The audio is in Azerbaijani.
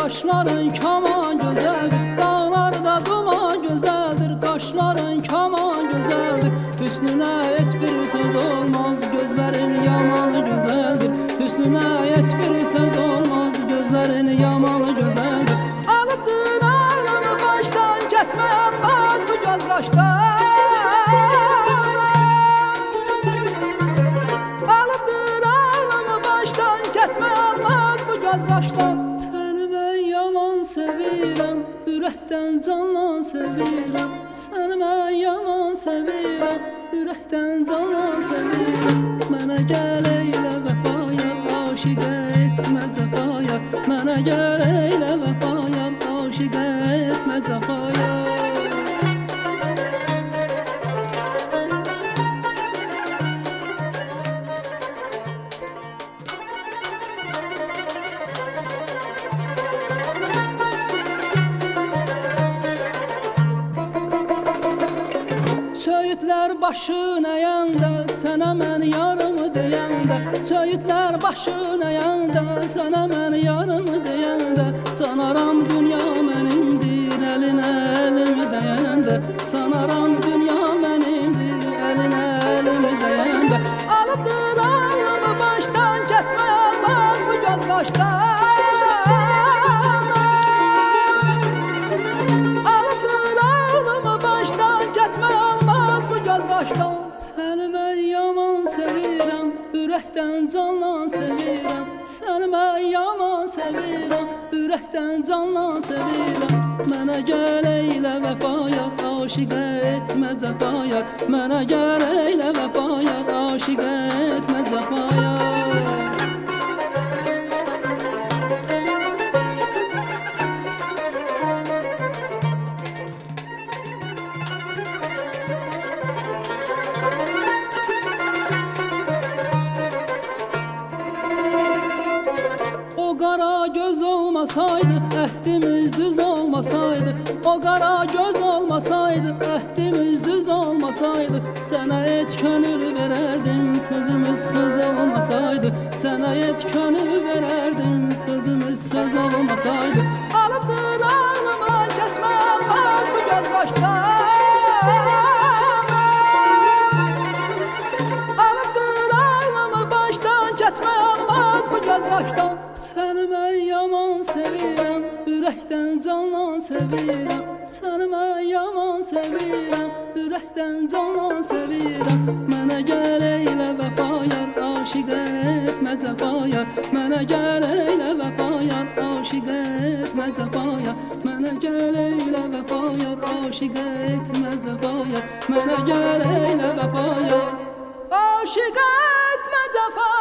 Qaşların kaman gözəldir, dağlarda duman gözəldir. Qaşların kaman gözəldir, hüsnünə heç bir söz olmaz. Gözlərin yaman gözəldir, hüsnünə heç bir söz olmaz. Gözlərin yaman gözəldir. Alıbdır ağlamı başdan, keçmə olmaz bu göz qaşdan. Alıbdır ağlamı başdan, keçmə olmaz bu göz qaşdan. Səni mən yaman sevirəm, ürəkdən canlan sevirəm. Səni mən yaman sevirəm, ürəkdən canlan sevirəm. Mənə gəl eylə vəfaya, aşiqə etmə cəfaya. Mənə gəl eylə vəfaya, aşiqə etmə cəfaya. Söğütlər başın əyəndə, sənə mən yarımı deyəndə. Söğütlər başın əyəndə, sənə mən yarımı deyəndə. Sanaram dünya mənimdir, əlinə əlimi dəyəndə. Sanaram dünya mənimdir, əlinə əlimi dəyəndə. Alıbdır ağlamı başdan, keçmə olmaz bu göz qaşdan. Alıbdır ağlamı başdan, keçmə olmaz bu göz qaşdan. Səni mən yaman sevirəm, ürəkdən canlan sevirəm. Səni mən yaman sevirəm, ürəkdən canlan sevirəm. Mənə gəl eylə vəfaya, aşiqə etmə cəfaya. Mənə gəl eylə vəfaya, aşiqə etmə cəfaya. O qara göz olmasaydı, əhdimiz düz olmasaydı. O qara göz olmasaydı, əhdimiz düz olmasaydı. Sənə heç könül verərdim, sözümüz söz olmasaydı. Sənə heç könül verərdim, sözümüz söz olmasaydı. Alıbdır ağlama, keçmə olmaz bu göz başdan. Alıbdır ağlamı başdan, keçmə olmaz bu göz qaşdan. Səni mən yaman sevirəm, ürəkdən canlan sevirəm. Səni mən yaman sevirəm, ürəkdən canlan sevirəm. Mənə gəl eylə vəfaya, aşiqə etmə cəfaya. Mənə gəl eylə vəfaya, aşiqə etmə cəfaya. Mənə gəl eylə vəfaya, aşiqə etmə cəfaya. Mənə gəl eylə vəfaya, aşiqə etmə cəfaya.